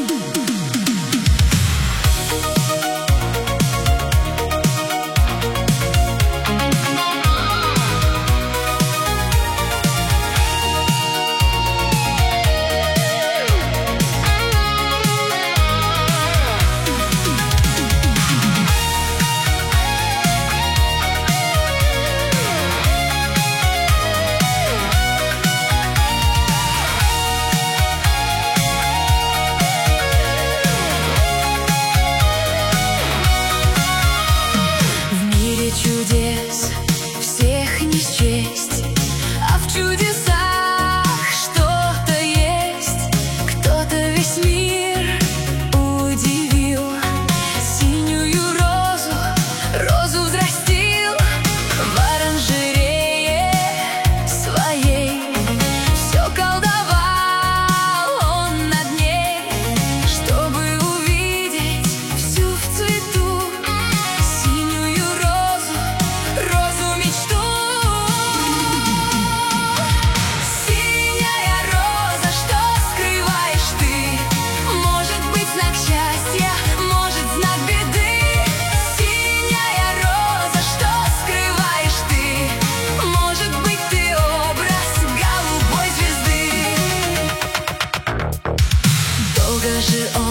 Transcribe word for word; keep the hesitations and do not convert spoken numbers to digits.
Чудес всех не счесть, а в чудесах что-то есть. Кто-то весь мир удивил, синюю розу, розу взрастил в оранжерее своей. Все колдовал он над ней, чтобы увидеть всю в цвету синюю розу, розу мечту. Синяя роза, что скрываешь ты? Может быть, знак счастья, может, знак беды. Синяя роза, что скрываешь ты? Может быть, ты образ голубой звезды. Долго же он